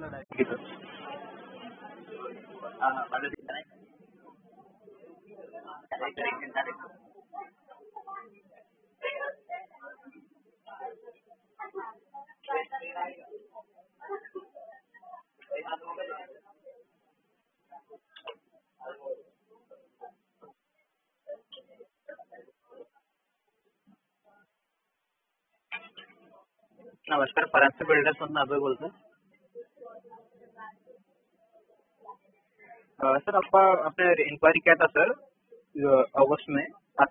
लड़ाई सर। हाँ वाले दिन है करेक्ट। नमस्कार, परांजपे बिल्डर्स मधून अभय बोलतो. सर आपने इंक्वायरी किया था सर अगस्त में.